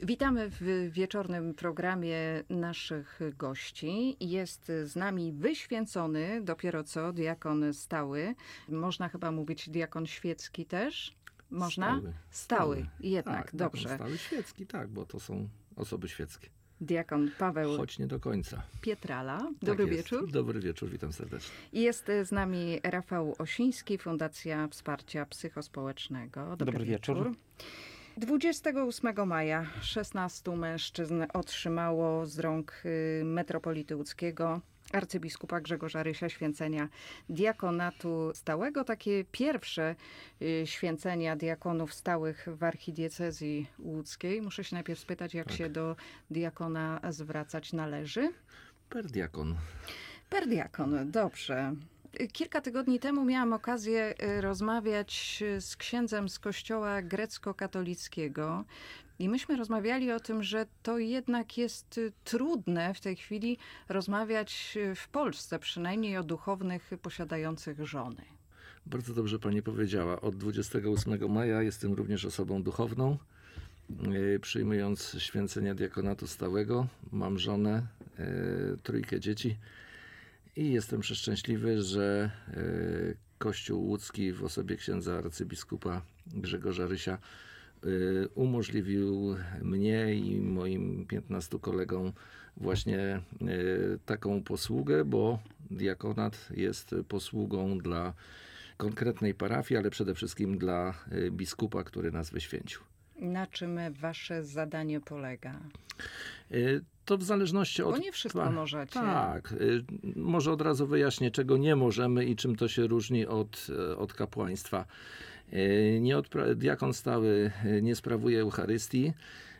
Witamy w wieczornym programie naszych gości. Jest z nami wyświęcony dopiero co diakon stały. Można chyba mówić diakon świecki też? Można? Stały. Jednak, tak, dobrze. Stały świecki, tak, bo to są osoby świeckie. Diakon Paweł Choć nie do końca. Pietrala. Dobry wieczór. Dobry wieczór, witam serdecznie. I jest z nami Rafał Osiński, Fundacja Wsparcia Psychospołecznego. Dobry wieczór. 28 maja 16 mężczyzn otrzymało z rąk metropolity łódzkiego arcybiskupa Grzegorza Rysia święcenia diakonatu stałego. Takie pierwsze święcenia diakonów stałych w archidiecezji łódzkiej. Muszę się najpierw spytać, jak się do diakona zwracać należy? Per diakon. Per diakon, dobrze. Kilka tygodni temu miałam okazję rozmawiać z księdzem z kościoła grecko-katolickiego i myśmy rozmawiali o tym, że to jednak jest trudne w tej chwili rozmawiać w Polsce, przynajmniej o duchownych posiadających żony. Bardzo dobrze pani powiedziała. Od 28 maja jestem również osobą duchowną. Przyjmując święcenia diakonatu stałego, mam żonę, 3 dzieci. I jestem przeszczęśliwy, że Kościół łódzki w osobie księdza arcybiskupa Grzegorza Rysia umożliwił mnie i moim 15 kolegom właśnie taką posługę, bo diakonat jest posługą dla konkretnej parafii, ale przede wszystkim dla biskupa, który nas wyświęcił. Na czym wasze zadanie polega? To w zależności od... Bo nie wszystko możecie. Tak. Może od razu wyjaśnię, czego nie możemy i czym to się różni od kapłaństwa. Diakon stały nie sprawuje Eucharystii,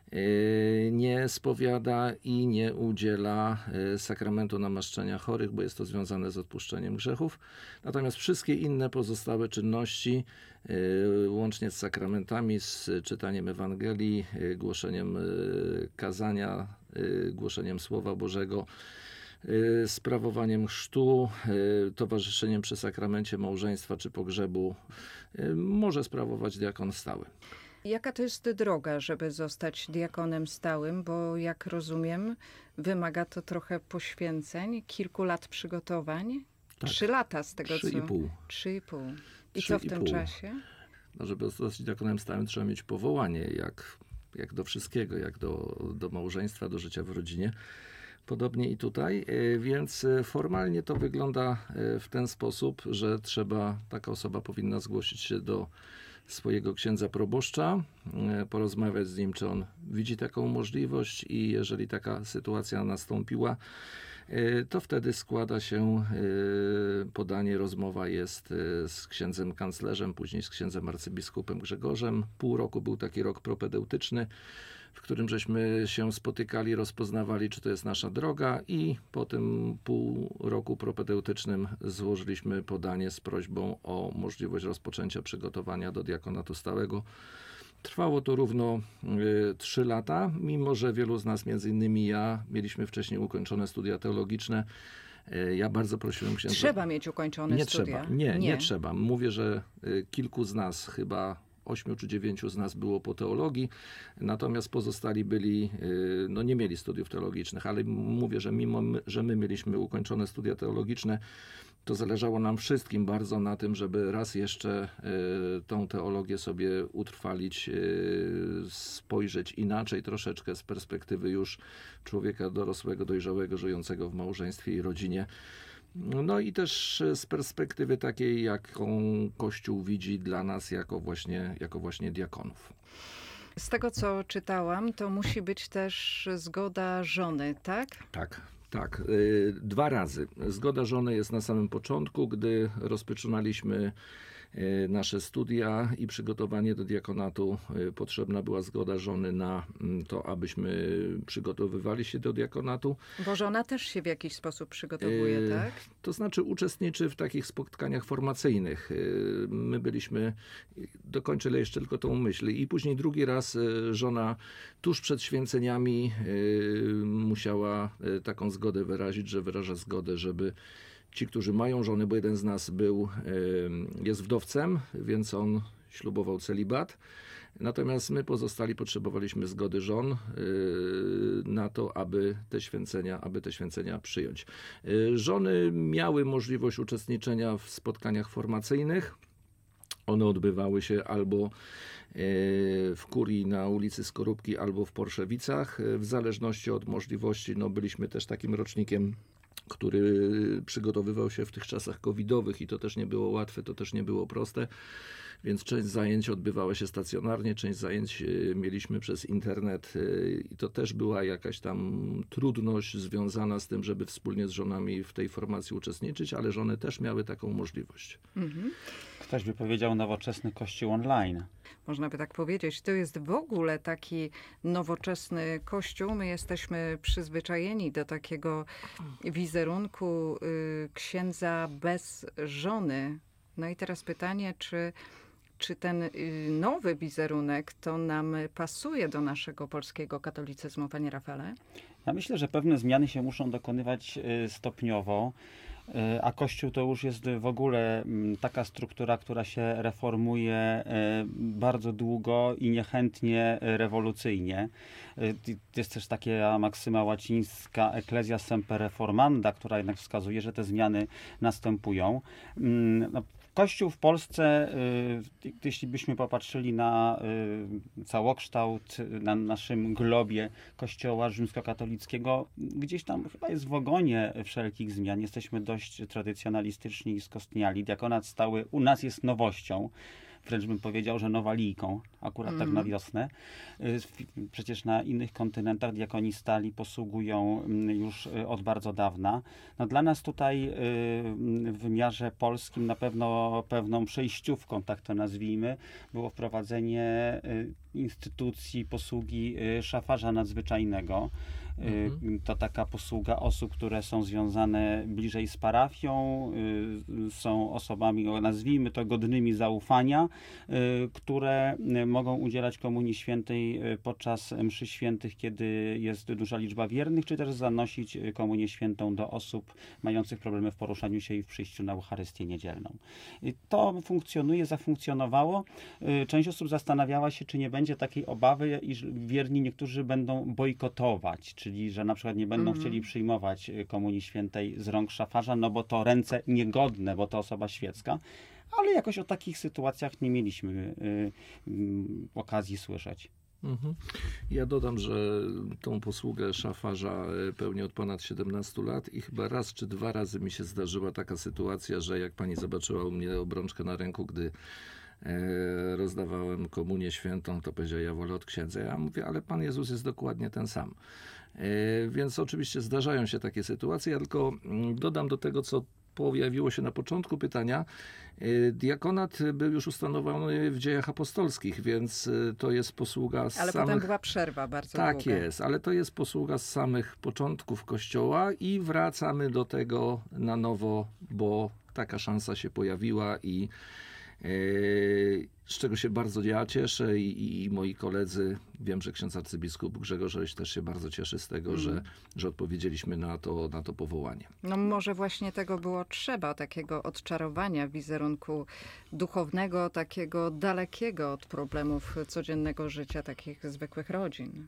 nie spowiada i nie udziela sakramentu namaszczenia chorych, bo jest to związane z odpuszczeniem grzechów. Natomiast wszystkie inne pozostałe czynności, łącznie z sakramentami, z czytaniem Ewangelii, głoszeniem kazania, głoszeniem Słowa Bożego, sprawowaniem chrztu, towarzyszeniem przy sakramencie małżeństwa czy pogrzebu, może sprawować diakon stały. Jaka to jest droga, żeby zostać diakonem stałym? Bo jak rozumiem, wymaga to trochę poświęceń, kilku lat przygotowań. Tak. 3 lata z tego 3,5. 3,5. I co w tym czasie? No, żeby zostać diakonem stałym, trzeba mieć powołanie, jak do wszystkiego, jak do małżeństwa, do życia w rodzinie. Podobnie i tutaj, więc formalnie to wygląda w ten sposób, że taka osoba powinna zgłosić się do swojego księdza proboszcza, porozmawiać z nim, czy on widzi taką możliwość i jeżeli taka sytuacja nastąpiła, to wtedy składa się podanie, rozmowa jest z księdzem kanclerzem, później z księdzem arcybiskupem Grzegorzem. Pół roku był taki rok propedeutyczny, w którym żeśmy się spotykali, rozpoznawali, czy to jest nasza droga i po tym pół roku propedeutycznym złożyliśmy podanie z prośbą o możliwość rozpoczęcia przygotowania do diakonatu stałego. Trwało to równo 3 lata, mimo że wielu z nas, między innymi ja, mieliśmy wcześniej ukończone studia teologiczne. Ja bardzo prosiłem księdza... Trzeba mieć ukończone studia. Nie trzeba. Mówię, że kilku z nas, chyba 8 czy 9 z nas było po teologii, natomiast pozostali nie mieli studiów teologicznych, ale mówię, że mimo, że my mieliśmy ukończone studia teologiczne, to zależało nam wszystkim bardzo na tym, żeby raz jeszcze tą teologię sobie utrwalić, spojrzeć inaczej troszeczkę z perspektywy już człowieka dorosłego, dojrzałego, żyjącego w małżeństwie i rodzinie. No i też z perspektywy takiej, jaką Kościół widzi dla nas jako właśnie diakonów. Z tego, co czytałam, to musi być też zgoda żony, tak? Tak. 2 razy. Zgoda żony jest na samym początku, gdy rozpoczynaliśmy nasze studia i przygotowanie do diakonatu. Potrzebna była zgoda żony na to, abyśmy przygotowywali się do diakonatu. Bo żona też się w jakiś sposób przygotowuje, tak? To znaczy uczestniczy w takich spotkaniach formacyjnych. My byliśmy, dokończę jeszcze tylko tą myśl, i później drugi raz żona tuż przed święceniami musiała taką zgodę wyrazić, że wyraża zgodę, żeby ci, którzy mają żony, bo jeden z nas jest wdowcem, więc on ślubował celibat, Natomiast my pozostali potrzebowaliśmy zgody żon na to, aby te święcenia przyjąć. Żony miały możliwość uczestniczenia w spotkaniach formacyjnych. One odbywały się albo w kurii na ulicy Skorupki, albo w Porszewicach, w zależności od możliwości. No, byliśmy też takim rocznikiem, który przygotowywał się w tych czasach covidowych i to też nie było łatwe, to też nie było proste, więc część zajęć odbywała się stacjonarnie, część zajęć mieliśmy przez internet i to też była jakaś tam trudność związana z tym, żeby wspólnie z żonami w tej formacji uczestniczyć, ale żony też miały taką możliwość. Ktoś by powiedział nowoczesny kościół online. Można by tak powiedzieć. To jest w ogóle taki nowoczesny kościół. My jesteśmy przyzwyczajeni do takiego wizerunku księdza bez żony. No i teraz pytanie, czy ten nowy wizerunek to nam pasuje do naszego polskiego katolicyzmu, panie Rafale? Ja myślę, że pewne zmiany się muszą dokonywać stopniowo. A Kościół to już jest w ogóle taka struktura, która się reformuje bardzo długo i niechętnie rewolucyjnie. Jest też taka maksyma łacińska ecclesia semper reformanda, która jednak wskazuje, że te zmiany następują. Kościół w Polsce, jeśli byśmy popatrzyli na całokształt, na naszym globie Kościoła rzymskokatolickiego, gdzieś tam chyba jest w ogonie wszelkich zmian. Jesteśmy dość tradycjonalistyczni i skostniali. Diakonat stały u nas jest nowością. Wręcz bym powiedział, że nowalijką, akurat tak na wiosnę. Przecież na innych kontynentach diakoni stali posługują już od bardzo dawna. No dla nas tutaj w wymiarze polskim na pewno pewną przejściówką, tak to nazwijmy, było wprowadzenie instytucji posługi szafarza nadzwyczajnego. To taka posługa osób, które są związane bliżej z parafią, są osobami, nazwijmy to, godnymi zaufania, które mogą udzielać Komunii Świętej podczas mszy świętych, kiedy jest duża liczba wiernych, czy też zanosić Komunię Świętą do osób mających problemy w poruszaniu się i w przyjściu na Eucharystię niedzielną. To funkcjonuje, zafunkcjonowało. Część osób zastanawiała się, czy nie będzie takiej obawy, iż wierni niektórzy będą bojkotować, czyli że na przykład nie będą chcieli przyjmować Komunii Świętej z rąk szafarza, no bo to ręce niegodne, bo to osoba świecka, ale jakoś o takich sytuacjach nie mieliśmy okazji słyszeć. Ja dodam, że tą posługę szafarza pełnię od ponad 17 lat i chyba raz czy 2 razy mi się zdarzyła taka sytuacja, że jak pani zobaczyła u mnie obrączkę na ręku, gdy rozdawałem komunię świętą, to powiedział: ja wolę od księdza. Ja mówię: ale Pan Jezus jest dokładnie ten sam. Więc oczywiście zdarzają się takie sytuacje. Ja tylko dodam do tego, co pojawiło się na początku pytania. Diakonat był już ustanowiony w Dziejach Apostolskich, więc to jest posługa z Ale potem była przerwa bardzo długa. Tak jest, ale to jest posługa z samych początków Kościoła i wracamy do tego na nowo, bo taka szansa się pojawiła i z czego się bardzo ja cieszę i moi koledzy. Wiem, że ksiądz arcybiskup Grzegorz Roś też się bardzo cieszy z tego, że odpowiedzieliśmy na to powołanie. No może właśnie tego było trzeba, takiego odczarowania wizerunku duchownego, takiego dalekiego od problemów codziennego życia takich zwykłych rodzin.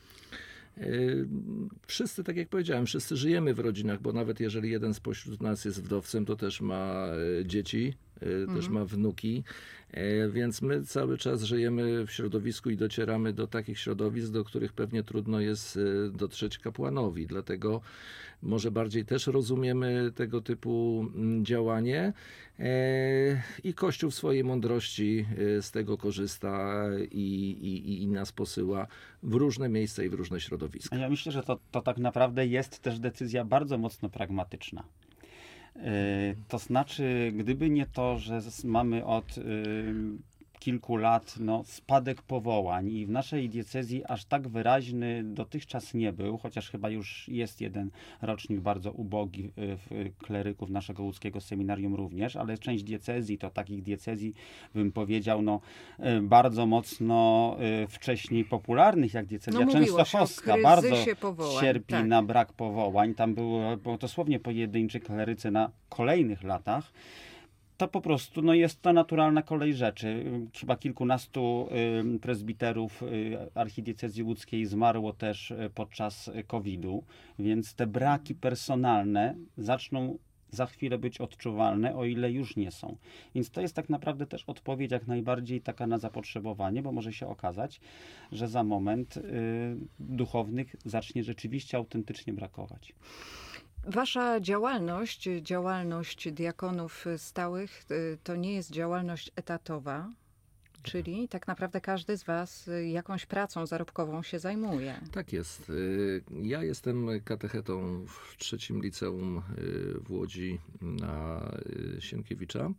Wszyscy, tak jak powiedziałem, wszyscy żyjemy w rodzinach, bo nawet jeżeli jeden spośród nas jest wdowcem, to też ma dzieci, też ma wnuki, więc my cały czas żyjemy w środowisku i docieramy do takich środowisk, do których pewnie trudno jest dotrzeć kapłanowi. Dlatego może bardziej też rozumiemy tego typu działanie i Kościół w swojej mądrości z tego korzysta i nas posyła w różne miejsca i w różne środowiska. Ja myślę, że to tak naprawdę jest też decyzja bardzo mocno pragmatyczna. To znaczy, gdyby nie to, że mamy od kilku lat spadek powołań i w naszej diecezji aż tak wyraźny dotychczas nie był, chociaż chyba już jest jeden rocznik bardzo ubogi kleryków naszego łódzkiego seminarium również, ale część diecezji to takich diecezji, bym powiedział, bardzo mocno wcześniej popularnych, jak diecezja częstochowska, bardzo cierpi na brak powołań. Tam było dosłownie pojedynczy klerycy na kolejnych latach. To po prostu jest to naturalna kolej rzeczy. Chyba kilkunastu prezbiterów archidiecezji łódzkiej zmarło też podczas COVID-u, więc te braki personalne zaczną za chwilę być odczuwalne, o ile już nie są. Więc to jest tak naprawdę też odpowiedź jak najbardziej taka na zapotrzebowanie, bo może się okazać, że za moment duchownych zacznie rzeczywiście autentycznie brakować. Wasza działalność diakonów stałych to nie jest działalność etatowa, czyli tak naprawdę każdy z was jakąś pracą zarobkową się zajmuje. Tak jest. Ja jestem katechetą w trzecim liceum w Łodzi na Sienkiewicza.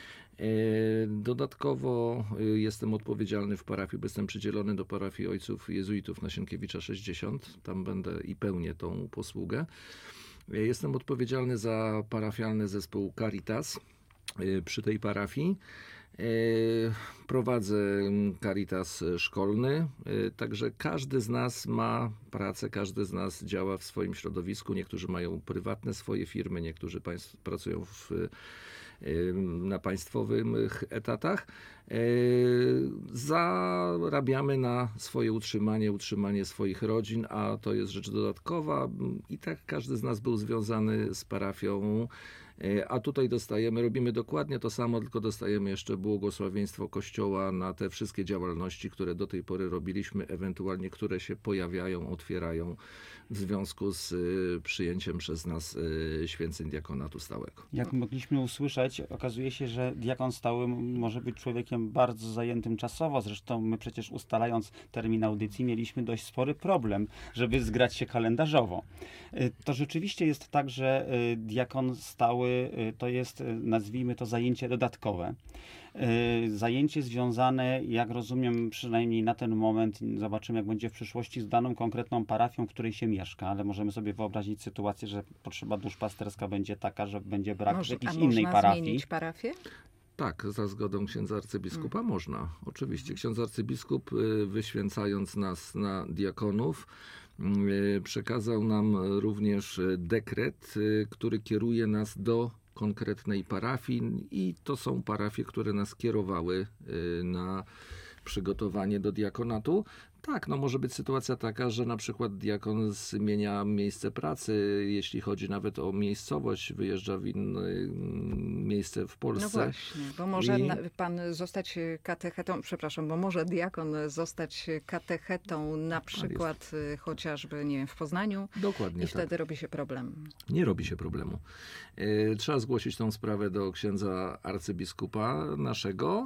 Dodatkowo jestem odpowiedzialny w parafii, bo jestem przydzielony do parafii ojców jezuitów na Sienkiewicza 60. Tam będę i pełnię tą posługę. Jestem odpowiedzialny za parafialny zespół Caritas przy tej parafii. Prowadzę Caritas szkolny, także każdy z nas ma pracę, każdy z nas działa w swoim środowisku. Niektórzy mają prywatne swoje firmy, niektórzy pracują na państwowych etatach. Zarabiamy na swoje utrzymanie swoich rodzin, a to jest rzecz dodatkowa. I tak każdy z nas był związany z parafią. A tutaj robimy dokładnie to samo, tylko dostajemy jeszcze błogosławieństwo Kościoła na te wszystkie działalności, które do tej pory robiliśmy, ewentualnie które się pojawiają, otwierają w związku z przyjęciem przez nas święceń diakonatu stałego. Jak mogliśmy usłyszeć, okazuje się, że diakon stały może być człowiekiem bardzo zajętym czasowo. Zresztą my przecież ustalając termin audycji mieliśmy dość spory problem, żeby zgrać się kalendarzowo. To rzeczywiście jest tak, że diakon stały to jest, nazwijmy to, zajęcie dodatkowe. Zajęcie związane, jak rozumiem, przynajmniej na ten moment, zobaczymy jak będzie w przyszłości, z daną konkretną parafią, w której się mieszka, ale możemy sobie wyobrazić sytuację, że potrzeba duszpasterska będzie taka, że będzie brak w jakiejś innej parafii. Można zmienić parafię? Tak, za zgodą księdza arcybiskupa można. Oczywiście. Ksiądz arcybiskup, wyświęcając nas na diakonów, przekazał nam również dekret, który kieruje nas do konkretnej parafii i to są parafie, które nas kierowały na przygotowanie do diakonatu. Tak, może być sytuacja taka, że na przykład diakon zmienia miejsce pracy, jeśli chodzi nawet o miejscowość, wyjeżdża w inne miejsce w Polsce. No właśnie, bo może pan zostać katechetą, bo może diakon zostać katechetą na przykład chociażby, nie wiem, w Poznaniu. Dokładnie. I wtedy robi się problem. Nie robi się problemu. Trzeba zgłosić tą sprawę do księdza arcybiskupa naszego.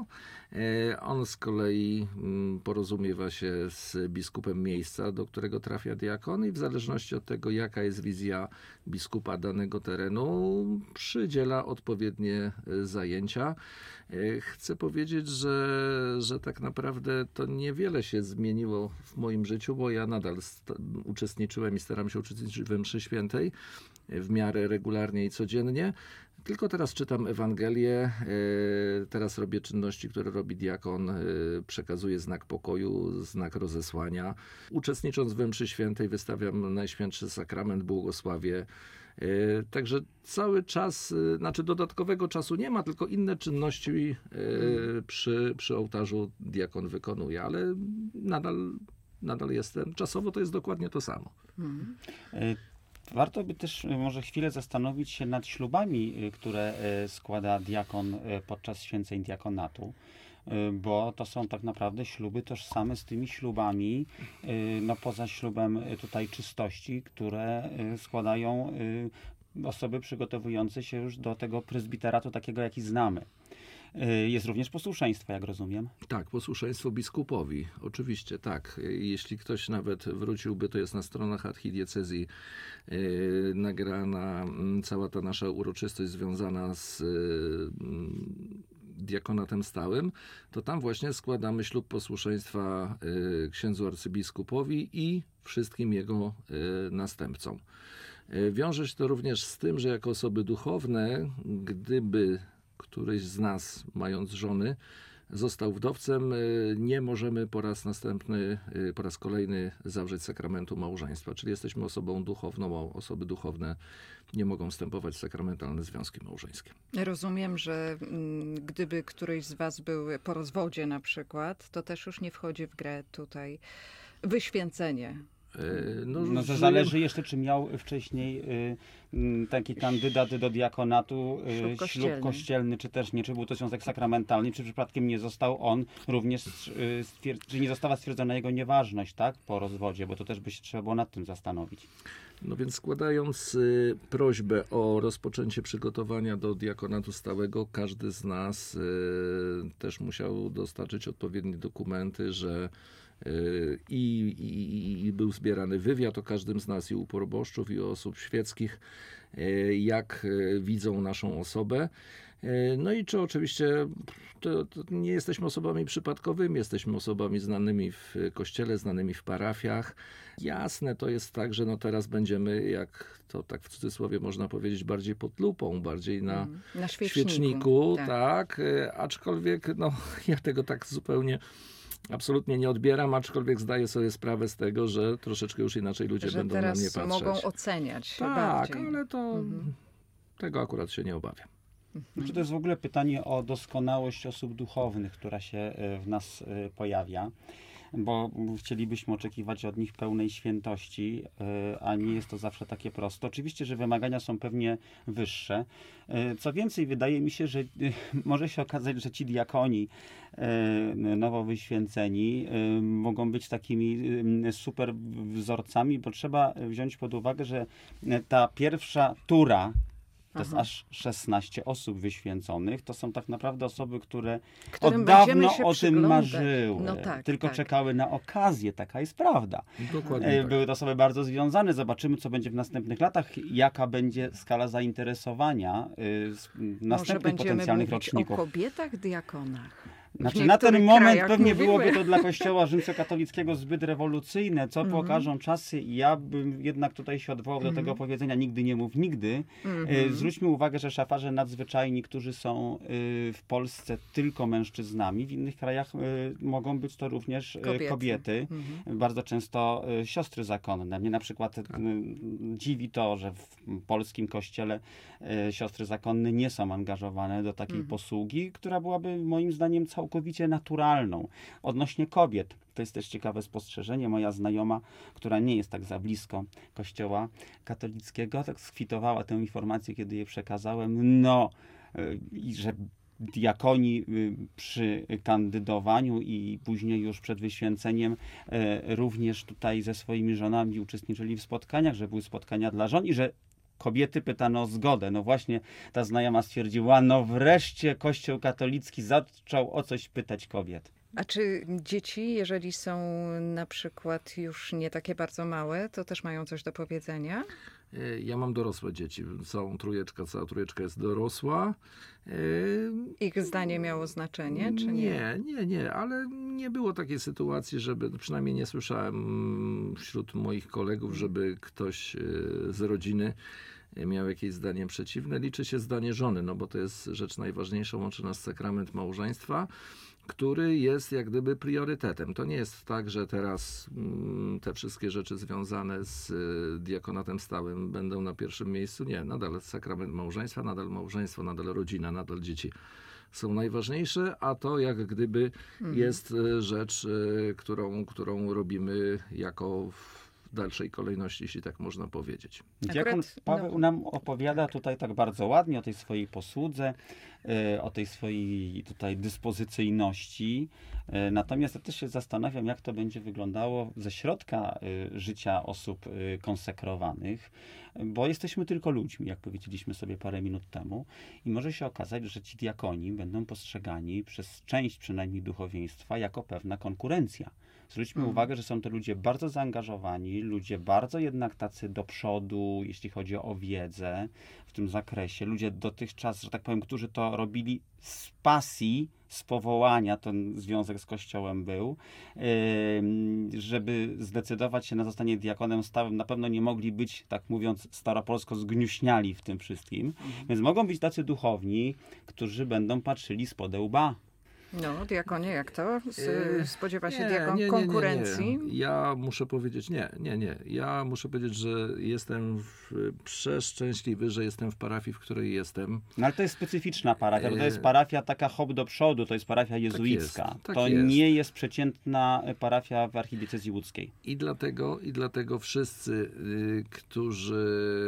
On z kolei porozumiewa się z biskupem miejsca, do którego trafia diakon i w zależności od tego, jaka jest wizja biskupa danego terenu, przydziela odpowiednie zajęcia. Chcę powiedzieć, że tak naprawdę to niewiele się zmieniło w moim życiu, bo ja nadal uczestniczyłem i staram się uczestniczyć we mszy świętej w miarę regularnie i codziennie. Tylko teraz czytam Ewangelię, teraz robię czynności, które robi diakon, przekazuję znak pokoju, znak rozesłania. Uczestnicząc we mszy świętej wystawiam Najświętszy Sakrament, błogosławię. Także cały czas, dodatkowego czasu nie ma, tylko inne czynności przy ołtarzu diakon wykonuje, ale nadal jestem. Czasowo to jest dokładnie to samo. Warto by też może chwilę zastanowić się nad ślubami, które składa diakon podczas święceń diakonatu, bo to są tak naprawdę śluby tożsame z tymi ślubami, poza ślubem tutaj czystości, które składają osoby przygotowujące się już do tego prezbiteratu takiego, jaki znamy. Jest również posłuszeństwo, jak rozumiem. Tak, posłuszeństwo biskupowi. Oczywiście, tak. Jeśli ktoś nawet wróciłby, to jest na stronach archidiecezji nagrana cała ta nasza uroczystość związana z diakonatem stałym, to tam właśnie składamy ślub posłuszeństwa księdzu arcybiskupowi i wszystkim jego następcom. Wiąże się to również z tym, że jako osoby duchowne, gdyby któryś z nas, mając żony, został wdowcem, nie możemy po raz następny, po raz kolejny zawrzeć sakramentu małżeństwa. Czyli jesteśmy osobą duchowną, a osoby duchowne nie mogą wstępować w sakramentalne związki małżeńskie. Rozumiem, że gdyby któryś z was był po rozwodzie na przykład, to też już nie wchodzi w grę tutaj wyświęcenie. No to zależy jeszcze, czy miał wcześniej taki kandydat do diakonatu ślub kościelny, czy też nie, czy był to związek sakramentalny, czy przypadkiem nie został on również, czy nie została stwierdzona jego nieważność, tak, po rozwodzie, bo to też by się trzeba było nad tym zastanowić. No więc składając prośbę o rozpoczęcie przygotowania do diakonatu stałego, każdy z nas też musiał dostarczyć odpowiednie dokumenty, że i był zbierany wywiad o każdym z nas, i u proboszczów, i u osób świeckich, jak widzą naszą osobę. No i czy oczywiście to nie jesteśmy osobami przypadkowymi, jesteśmy osobami znanymi w kościele, znanymi w parafiach. Jasne, to jest tak, że no teraz będziemy, jak to tak w cudzysłowie można powiedzieć, bardziej pod lupą, bardziej na świeczniku, tak. Aczkolwiek no, ja tego tak zupełnie absolutnie nie odbieram, aczkolwiek zdaję sobie sprawę z tego, że troszeczkę już inaczej ludzie będą na mnie patrzeć. Mogą oceniać tak, bardziej. Ale to tego akurat się nie obawiam. Czy to jest w ogóle pytanie o doskonałość osób duchownych, która się w nas pojawia, bo chcielibyśmy oczekiwać od nich pełnej świętości, a nie jest to zawsze takie proste. Oczywiście, że wymagania są pewnie wyższe. Co więcej, wydaje mi się, że może się okazać, że ci diakoni nowo wyświęceni mogą być takimi super wzorcami, bo trzeba wziąć pod uwagę, że ta pierwsza tura, to jest aż 16 osób wyświęconych. To są tak naprawdę osoby, które od dawno o tym marzyły. No tak, tylko czekały na okazję. Taka jest prawda. Dokładnie Były to osoby bardzo związane. Zobaczymy, co będzie w następnych latach. Jaka będzie skala zainteresowania następnych potencjalnych roczników. O kobietach diakonach. Znaczy, na ten moment pewnie byłoby to dla Kościoła rzymskokatolickiego zbyt rewolucyjne. Co pokażą czasy? Ja bym jednak tutaj się odwołał do tego powiedzenia nigdy nie mów nigdy. Zwróćmy uwagę, że szafarze nadzwyczajni, którzy są w Polsce tylko mężczyznami, w innych krajach mogą być to również kobiety. Bardzo często siostry zakonne. Mnie na przykład dziwi to, że w polskim kościele siostry zakonne nie są angażowane do takiej posługi, która byłaby moim zdaniem całkowicie naturalną. Odnośnie kobiet, to jest też ciekawe spostrzeżenie. Moja znajoma, która nie jest tak za blisko Kościoła katolickiego, tak skwitowała tę informację, kiedy jej przekazałem. I że diakoni przy kandydowaniu i później już przed wyświęceniem również tutaj ze swoimi żonami uczestniczyli w spotkaniach, że były spotkania dla żon i że kobiety pytano o zgodę. No właśnie ta znajoma stwierdziła, no wreszcie Kościół katolicki zaczął o coś pytać kobiet. A czy dzieci, jeżeli są na przykład już nie takie bardzo małe, to też mają coś do powiedzenia? Ja mam dorosłe dzieci. Cała trójeczka jest dorosła. Ich zdanie miało znaczenie, czy nie? Nie, ale nie było takiej sytuacji, żeby, przynajmniej nie słyszałem wśród moich kolegów, żeby ktoś z rodziny miał jakieś zdanie przeciwne. Liczy się zdanie żony, no bo to jest rzecz najważniejsza, łączy nas sakrament małżeństwa, który jest jak gdyby priorytetem. To nie jest tak, że teraz te wszystkie rzeczy związane z diakonatem stałym będą na pierwszym miejscu. Nie, nadal sakrament małżeństwa, nadal małżeństwo, nadal rodzina, nadal dzieci są najważniejsze, a to jak gdyby jest rzecz, którą robimy jako w dalszej kolejności, jeśli tak można powiedzieć. Diakon Paweł nam opowiada tutaj tak bardzo ładnie o tej swojej posłudze, o tej swojej tutaj dyspozycyjności. Natomiast ja też się zastanawiam, jak to będzie wyglądało ze środka życia osób konsekrowanych, bo jesteśmy tylko ludźmi, jak powiedzieliśmy sobie parę minut temu, i może się okazać, że ci diakoni będą postrzegani przez część przynajmniej duchowieństwa jako pewna konkurencja. Zwróćmy uwagę, że są to ludzie bardzo zaangażowani, ludzie bardzo jednak tacy do przodu, jeśli chodzi o wiedzę w tym zakresie. Ludzie dotychczas, że tak powiem, którzy to robili z pasji, z powołania, ten związek z Kościołem był, żeby zdecydować się na zostanie diakonem stałym, na pewno nie mogli być, tak mówiąc staropolsko, zgnuśniali w tym wszystkim. Więc mogą być tacy duchowni, którzy będą patrzyli spod łba. No, diakonie, jak to? Spodziewa się Nie, diakon konkurencji? Nie. Ja muszę powiedzieć, nie. Ja muszę powiedzieć, że jestem przeszczęśliwy, że jestem w parafii, w której jestem. No ale to jest specyficzna parafia, bo to jest parafia taka hop do przodu, to jest parafia jezuicka. To nie jest przeciętna parafia w archidiecezji łódzkiej. I dlatego wszyscy, którzy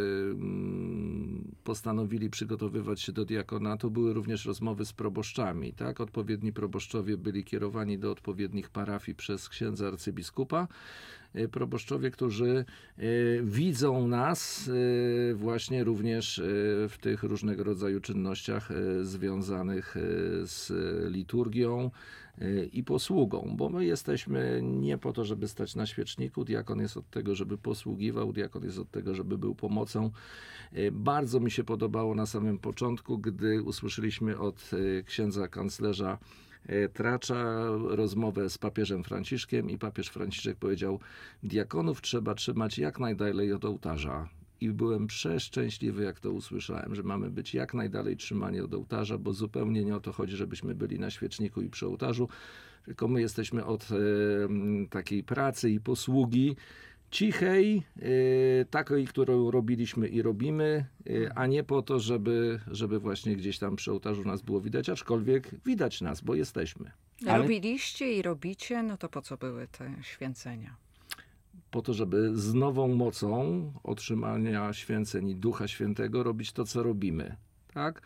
postanowili przygotowywać się do diakonatu, były również rozmowy z proboszczami, tak? Odpowiedni proboszczowie byli kierowani do odpowiednich parafii przez księdza arcybiskupa. Proboszczowie, którzy widzą nas właśnie również w tych różnego rodzaju czynnościach związanych z liturgią i posługą, bo my jesteśmy nie po to, żeby stać na świeczniku. Diakon jest od tego, żeby posługiwał, diakon jest od tego, żeby był pomocą. Bardzo mi się podobało na samym początku, gdy usłyszeliśmy od księdza kanclerza Tracza rozmowę z papieżem Franciszkiem i papież Franciszek powiedział: diakonów trzeba trzymać jak najdalej od ołtarza. I byłem przeszczęśliwy, jak to usłyszałem, że mamy być jak najdalej trzymani od ołtarza, bo zupełnie nie o to chodzi, żebyśmy byli na świeczniku i przy ołtarzu, tylko my jesteśmy od takiej pracy i posługi cichej, takiej, którą robiliśmy i robimy, a nie po to, żeby właśnie gdzieś tam przy ołtarzu nas było widać, aczkolwiek widać nas, bo jesteśmy. Robiliście i robicie, no to po co były te święcenia? Po to, żeby z nową mocą otrzymania święceń i Ducha Świętego robić to, co robimy. Tak?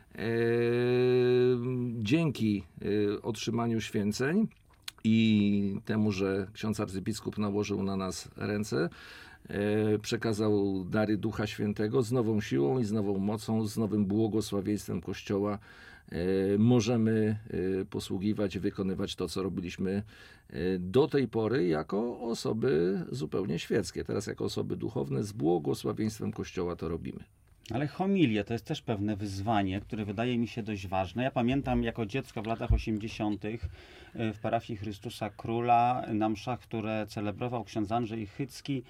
Dzięki otrzymaniu święceń i temu, że ksiądz arcybiskup nałożył na nas ręce, przekazał dary Ducha Świętego z nową siłą i z nową mocą, z nowym błogosławieństwem Kościoła, możemy posługiwać i wykonywać to, co robiliśmy do tej pory jako osoby zupełnie świeckie. Teraz jako osoby duchowne z błogosławieństwem Kościoła to robimy. Ale homilie to jest też pewne wyzwanie, które wydaje mi się dość ważne. Ja pamiętam jako dziecko w latach 80. w parafii Chrystusa Króla na mszach, które celebrował ksiądz Andrzej Chycki,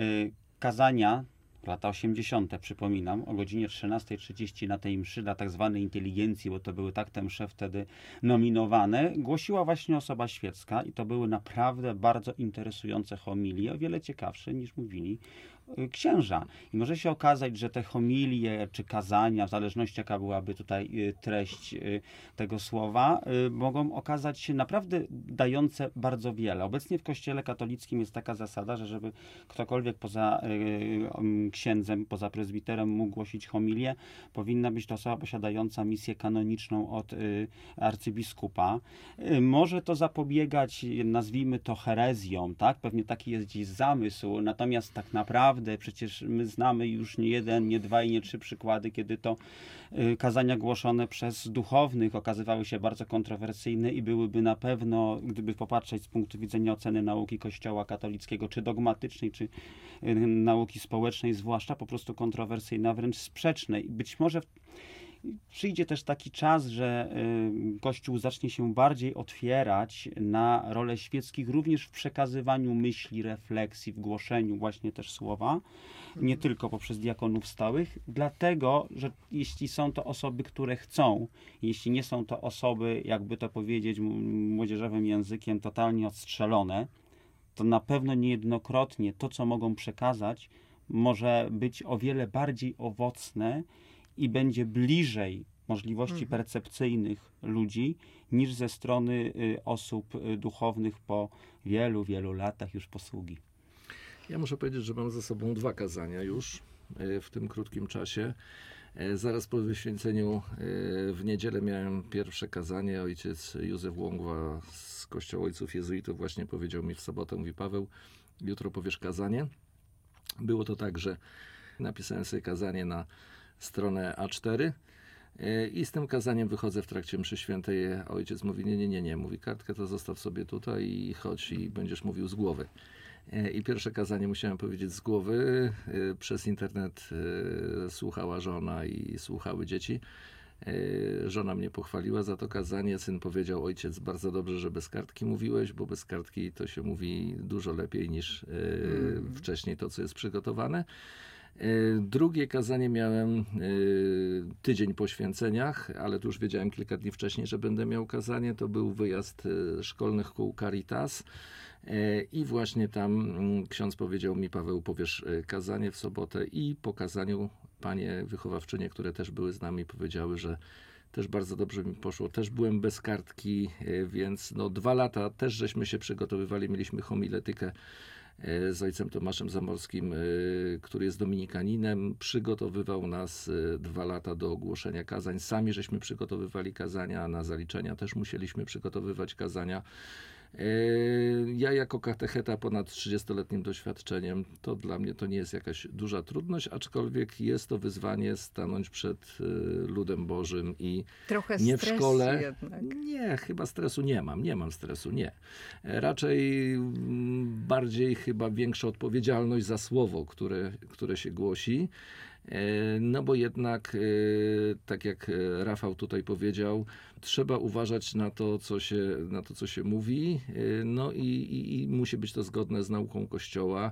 kazania, lata 80. przypominam, o godzinie 13:30 na tej mszy dla tak zwanej inteligencji, bo to były tak te msze wtedy nominowane, głosiła właśnie osoba świecka i to były naprawdę bardzo interesujące homilie, o wiele ciekawsze niż mówili księża. I może się okazać, że te homilie czy kazania, w zależności jaka byłaby tutaj treść tego słowa, mogą okazać się naprawdę dające bardzo wiele. Obecnie w Kościele katolickim jest taka zasada, że żeby ktokolwiek poza księdzem, poza prezbiterem mógł głosić homilię, powinna być to osoba posiadająca misję kanoniczną od arcybiskupa. Może to zapobiegać, nazwijmy to herezją, tak? Pewnie taki jest dziś zamysł, natomiast tak naprawdę przecież my znamy już nie jeden, nie dwa i nie trzy przykłady, kiedy to kazania głoszone przez duchownych okazywały się bardzo kontrowersyjne i byłyby na pewno, gdyby popatrzeć z punktu widzenia oceny nauki Kościoła katolickiego, czy dogmatycznej, czy nauki społecznej zwłaszcza, po prostu kontrowersyjne, a wręcz sprzeczne. I być może przyjdzie też taki czas, że Kościół zacznie się bardziej otwierać na rolę świeckich, również w przekazywaniu myśli, refleksji, w głoszeniu właśnie też słowa, nie tylko poprzez diakonów stałych, dlatego, że jeśli są to osoby, które chcą, jeśli nie są to osoby, jakby to powiedzieć młodzieżowym językiem, totalnie odstrzelone, to na pewno niejednokrotnie to, co mogą przekazać, może być o wiele bardziej owocne i będzie bliżej możliwości percepcyjnych ludzi niż ze strony osób duchownych po wielu, wielu latach już posługi. Ja muszę powiedzieć, że mam za sobą 2 kazania już w tym krótkim czasie. Zaraz po wyświęceniu w niedzielę miałem pierwsze kazanie. Ojciec Józef Łągwa z Kościoła Ojców Jezuitów właśnie powiedział mi w sobotę, mówi: Paweł, jutro powiesz kazanie. Było to tak, że napisałem sobie kazanie na stronę A4 i z tym kazaniem wychodzę w trakcie mszy świętej, a ojciec mówi: nie, mówi, kartkę to zostaw sobie tutaj i chodź i będziesz mówił z głowy. I pierwsze kazanie musiałem powiedzieć z głowy. Przez internet słuchała żona i słuchały dzieci. Żona mnie pochwaliła za to kazanie. Syn powiedział: ojciec, bardzo dobrze, że bez kartki mówiłeś, bo bez kartki to się mówi dużo lepiej niż wcześniej to, co jest przygotowane. Drugie kazanie miałem tydzień po święceniach, ale tu już wiedziałem kilka dni wcześniej, że będę miał kazanie. To był wyjazd szkolnych kół Caritas i właśnie tam ksiądz powiedział mi: Paweł, powiesz kazanie w sobotę, i po kazaniu panie wychowawczynie, które też były z nami, powiedziały, że też bardzo dobrze mi poszło. Też byłem bez kartki, więc 2 lata też żeśmy się przygotowywali. Mieliśmy homiletykę z ojcem Tomaszem Zamorskim, który jest dominikaninem. Przygotowywał nas 2 lata do ogłoszenia kazań. Sami żeśmy przygotowywali kazania, na zaliczenia też musieliśmy przygotowywać kazania. Ja jako katecheta ponad 30-letnim doświadczeniem, to dla mnie to nie jest jakaś duża trudność, aczkolwiek jest to wyzwanie stanąć przed ludem Bożym i Trochę nie w stresu szkole. jednak. Nie, chyba stresu nie mam stresu, nie. Raczej bardziej chyba większa odpowiedzialność za słowo, które się głosi. No bo jednak, tak jak Rafał tutaj powiedział, trzeba uważać na to, co się mówi, no i musi być to zgodne z nauką Kościoła,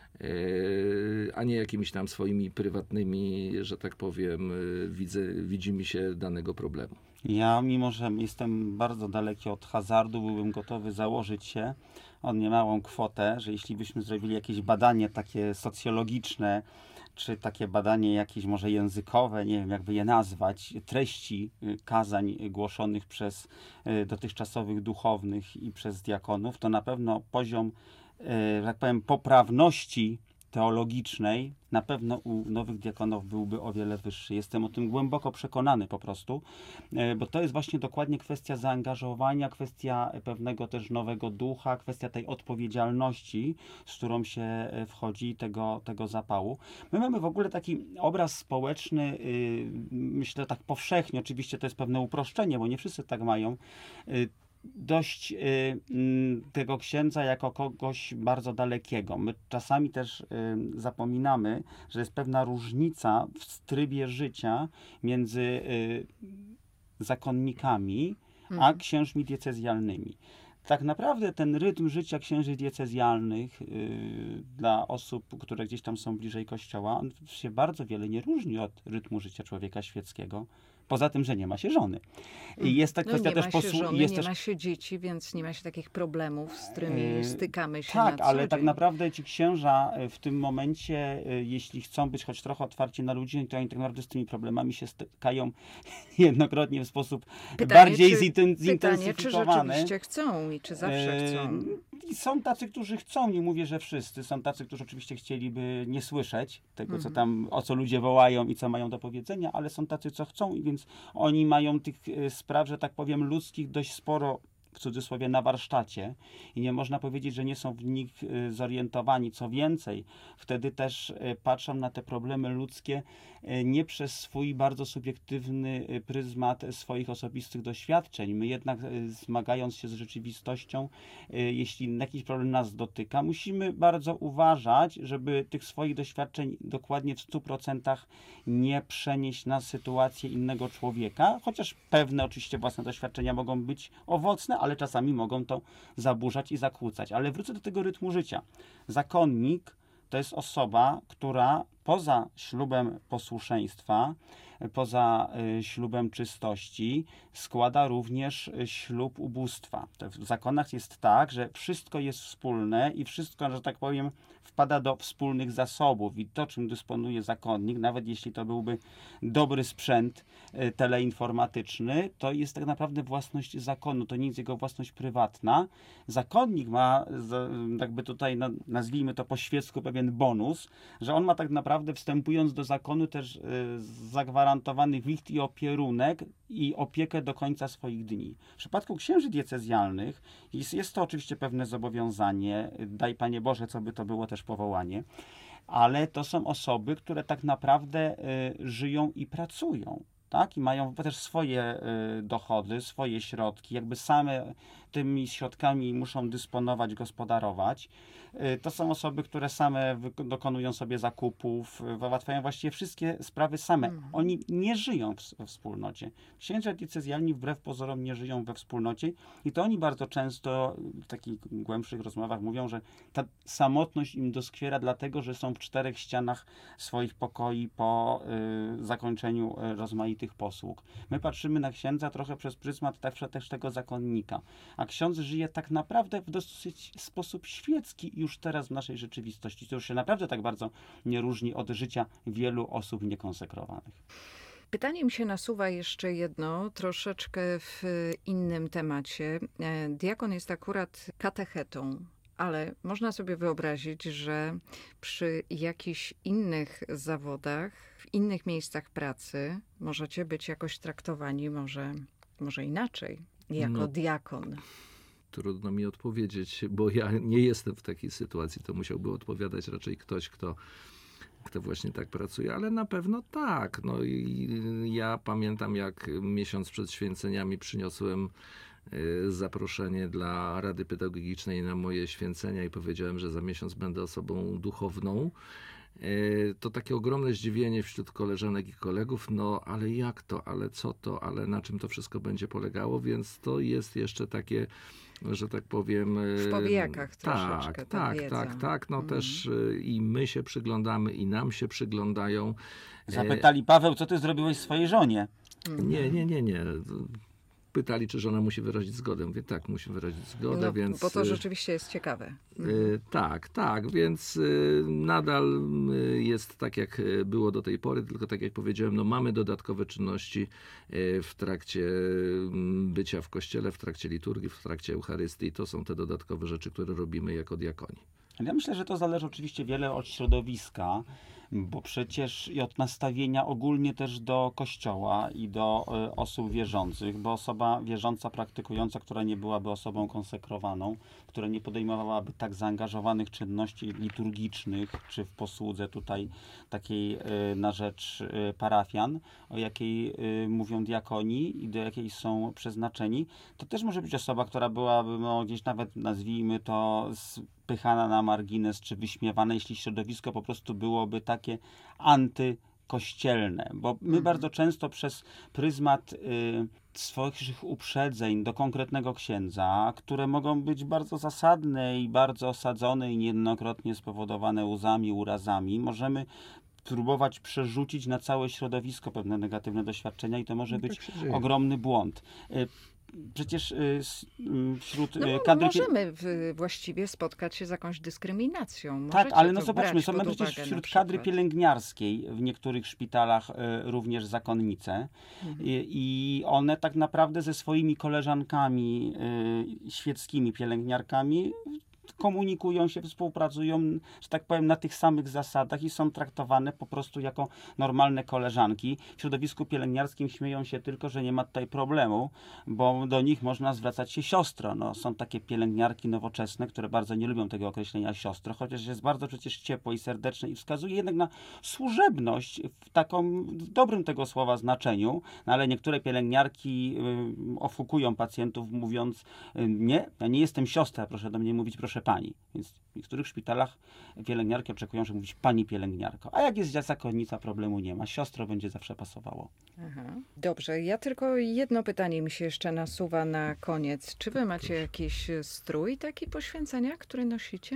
a nie jakimiś tam swoimi prywatnymi, że tak powiem, widzimy się danego problemu. Ja, mimo że jestem bardzo daleki od hazardu, byłbym gotowy założyć się o niemałą kwotę, że jeśli byśmy zrobili jakieś badanie takie socjologiczne, czy takie badanie jakieś może językowe, nie wiem jakby je nazwać, treści kazań głoszonych przez dotychczasowych duchownych i przez diakonów, to na pewno poziom, że tak powiem, poprawności teologicznej na pewno u nowych diakonów byłby o wiele wyższy. Jestem o tym głęboko przekonany po prostu, bo to jest właśnie dokładnie kwestia zaangażowania, kwestia pewnego też nowego ducha, kwestia tej odpowiedzialności, z którą się wchodzi, tego zapału. My mamy w ogóle taki obraz społeczny, myślę tak powszechnie, oczywiście to jest pewne uproszczenie, bo nie wszyscy tak mają, dość tego księdza jako kogoś bardzo dalekiego. My czasami też zapominamy, że jest pewna różnica w trybie życia między zakonnikami a księżmi diecezjalnymi. Tak naprawdę ten rytm życia księży diecezjalnych dla osób, które gdzieś tam są bliżej Kościoła, on się bardzo wiele nie różni od rytmu życia człowieka świeckiego. Poza tym, że nie ma się żony. I jest ta kwestia nie ma też się żony, nie ma się dzieci, więc nie ma się takich problemów, z którymi stykamy się tak, na co ale dzień. tak naprawdę ci księża w tym momencie, jeśli chcą być choć trochę otwarci na ludzi, to oni tak naprawdę z tymi problemami się stykają jednokrotnie w sposób bardziej zintensyfikowany. Pytanie, czy rzeczywiście chcą i czy zawsze chcą. I są tacy, którzy chcą, nie mówię, że wszyscy. Są tacy, którzy oczywiście chcieliby nie słyszeć tego, co tam, o co ludzie wołają i co mają do powiedzenia, ale są tacy, co chcą, i więc oni mają tych spraw, że tak powiem, ludzkich dość sporo, w cudzysłowie, na warsztacie i nie można powiedzieć, że nie są w nich zorientowani. Co więcej, wtedy też patrzą na te problemy ludzkie nie przez swój bardzo subiektywny pryzmat swoich osobistych doświadczeń. My jednak, zmagając się z rzeczywistością, jeśli jakiś problem nas dotyka, musimy bardzo uważać, żeby tych swoich doświadczeń dokładnie w 100% nie przenieść na sytuację innego człowieka, chociaż pewne oczywiście własne doświadczenia mogą być owocne, ale czasami mogą to zaburzać i zakłócać. Ale wrócę do tego rytmu życia. Zakonnik to jest osoba, która poza ślubem posłuszeństwa, poza ślubem czystości składa również ślub ubóstwa. W zakonach jest tak, że wszystko jest wspólne i wszystko, że tak powiem, wpada do wspólnych zasobów i to, czym dysponuje zakonnik, nawet jeśli to byłby dobry sprzęt teleinformatyczny, to jest tak naprawdę własność zakonu, to nie jest jego własność prywatna. Zakonnik ma, jakby tutaj nazwijmy to po świecku, pewien bonus, że on ma tak naprawdę, wstępując do zakonu, też zagwarantowany wicht i opierunek i opiekę do końca swoich dni. W przypadku księży diecezjalnych jest to oczywiście pewne zobowiązanie, daj Panie Boże, co by to było też powołanie, ale to są osoby, które tak naprawdę żyją i pracują. tak? I mają też swoje dochody, swoje środki, jakby same tymi środkami muszą dysponować, gospodarować. To są osoby, które same dokonują sobie zakupów, załatwiają właściwie wszystkie sprawy same. Oni nie żyją we wspólnocie. Księża diecezjalni wbrew pozorom nie żyją we wspólnocie i to oni bardzo często w takich głębszych rozmowach mówią, że ta samotność im doskwiera dlatego, że są w 4 ścianach swoich pokoi po zakończeniu rozmaitych posług. My patrzymy na księdza trochę przez pryzmat też tego zakonnika, a ksiądz żyje tak naprawdę w dosyć sposób świecki już teraz w naszej rzeczywistości. To już się naprawdę tak bardzo nie różni od życia wielu osób niekonsekrowanych. Pytanie mi się nasuwa jeszcze jedno, troszeczkę w innym temacie. Diakon jest akurat katechetą, ale można sobie wyobrazić, że przy jakichś innych zawodach, w innych miejscach pracy możecie być jakoś traktowani może inaczej, jako diakon. Trudno mi odpowiedzieć, bo ja nie jestem w takiej sytuacji. To musiałby odpowiadać raczej ktoś, kto właśnie tak pracuje, ale na pewno tak. No i ja pamiętam, jak miesiąc przed święceniami przyniosłem zaproszenie dla Rady Pedagogicznej na moje święcenia i powiedziałem, że za miesiąc będę osobą duchowną. To takie ogromne zdziwienie wśród koleżanek i kolegów, no ale jak to, ale co to, ale na czym to wszystko będzie polegało, więc to jest jeszcze takie, że tak powiem... W powijakach troszeczkę ta wiedza. Tak, no też i my się przyglądamy, i nam się przyglądają. Zapytali: Paweł, co ty zrobiłeś swojej żonie? Nie. Pytali, czy żona musi wyrazić zgodę. Mówię, tak, musi wyrazić zgodę, no, więc... Bo to rzeczywiście jest ciekawe. Tak, więc nadal jest tak, jak było do tej pory, tylko tak jak powiedziałem, no mamy dodatkowe czynności w trakcie bycia w kościele, w trakcie liturgii, w trakcie Eucharystii. To są te dodatkowe rzeczy, które robimy jako diakoni. Ja myślę, że to zależy oczywiście wiele od środowiska, bo przecież i od nastawienia ogólnie też do Kościoła i do osób wierzących, bo osoba wierząca, praktykująca, która nie byłaby osobą konsekrowaną, która nie podejmowałaby tak zaangażowanych czynności liturgicznych, czy w posłudze tutaj takiej na rzecz parafian, o jakiej mówią diakoni i do jakiej są przeznaczeni, to też może być osoba, która byłaby gdzieś nawet, nazwijmy to, spychana na margines, czy wyśmiewana, jeśli środowisko po prostu byłoby takie antykościelne. Bo my bardzo często przez pryzmat swoich uprzedzeń do konkretnego księdza, które mogą być bardzo zasadne i bardzo osadzone i niejednokrotnie spowodowane łzami, urazami, możemy próbować przerzucić na całe środowisko pewne negatywne doświadczenia i to może być ogromny błąd. Przecież wśród kadry... Możemy właściwie spotkać się z jakąś dyskryminacją. Tak, ale no zobaczmy, są przecież wśród kadry pielęgniarskiej w niektórych szpitalach również zakonnice i one tak naprawdę ze swoimi koleżankami świeckimi pielęgniarkami komunikują się, współpracują, że tak powiem, na tych samych zasadach i są traktowane po prostu jako normalne koleżanki. W środowisku pielęgniarskim śmieją się tylko, że nie ma tutaj problemu, bo do nich można zwracać się siostro. No, są takie pielęgniarki nowoczesne, które bardzo nie lubią tego określenia siostro, chociaż jest bardzo przecież ciepłe i serdeczne i wskazuje jednak na służebność w takim dobrym tego słowa znaczeniu, no, ale niektóre pielęgniarki ofukują pacjentów mówiąc: nie, ja nie jestem siostra, proszę do mnie mówić proszę pani. Więc w niektórych szpitalach pielęgniarki oczekują, że mówić pani pielęgniarko. A jak jest zakonnica, problemu nie ma. Siostro będzie zawsze pasowało. Aha. Dobrze, ja tylko jedno pytanie mi się jeszcze nasuwa na koniec. Czy wy macie jakiś strój taki poświęcenia, który nosicie?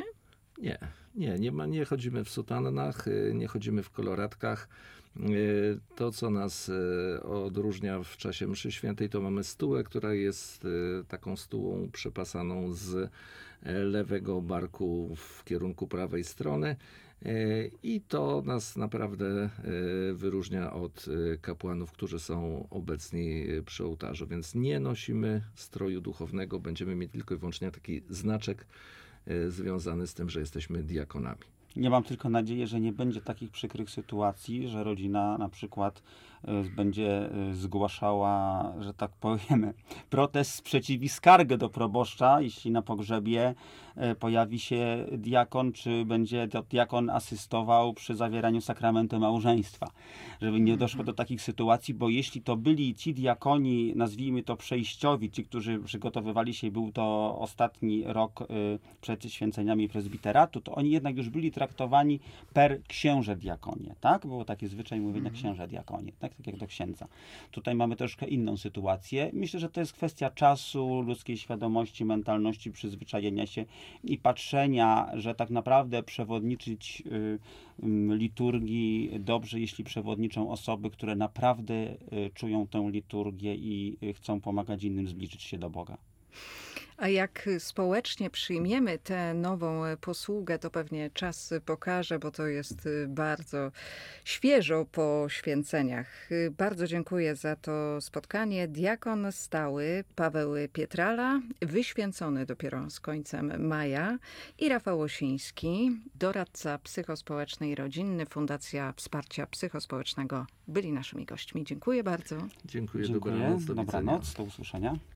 Nie chodzimy w sutannach, nie chodzimy w koloratkach. To, co nas odróżnia w czasie mszy świętej, to mamy stułę, która jest taką stułą przepasaną z lewego barku w kierunku prawej strony i to nas naprawdę wyróżnia od kapłanów, którzy są obecni przy ołtarzu, więc nie nosimy stroju duchownego, będziemy mieć tylko i wyłącznie taki znaczek związany z tym, że jesteśmy diakonami. Nie mam tylko nadzieję, że nie będzie takich przykrych sytuacji, że rodzina na przykład będzie zgłaszała, że tak powiem, protest, sprzeciw i skargę do proboszcza, jeśli na pogrzebie pojawi się diakon, czy będzie to diakon asystował przy zawieraniu sakramentu małżeństwa. Żeby nie doszło do takich sytuacji, bo jeśli to byli ci diakoni, nazwijmy to przejściowi, ci, którzy przygotowywali się, był to ostatni rok przed święceniami prezbiteratu, to oni jednak już byli traktowani per księże diakonie, tak? Było taki zwyczaj mówienia księże diakonie, tak jak do księdza. Tutaj mamy troszkę inną sytuację. Myślę, że to jest kwestia czasu, ludzkiej świadomości, mentalności, przyzwyczajenia się i patrzenia, że tak naprawdę przewodniczyć liturgii dobrze, jeśli przewodniczą osoby, które naprawdę czują tę liturgię i chcą pomagać innym zbliżyć się do Boga. A jak społecznie przyjmiemy tę nową posługę, to pewnie czas pokaże, bo to jest bardzo świeżo po święceniach. Bardzo dziękuję za to spotkanie. Diakon stały Paweł Pietrala, wyświęcony dopiero z końcem maja, i Rafał Osiński, doradca psychospołeczny i rodzinny, Fundacja Wsparcia Psychospołecznego, byli naszymi gośćmi. Dziękuję bardzo. Dziękuję. Dobranoc. Do widzenia. Dobranoc. Do usłyszenia.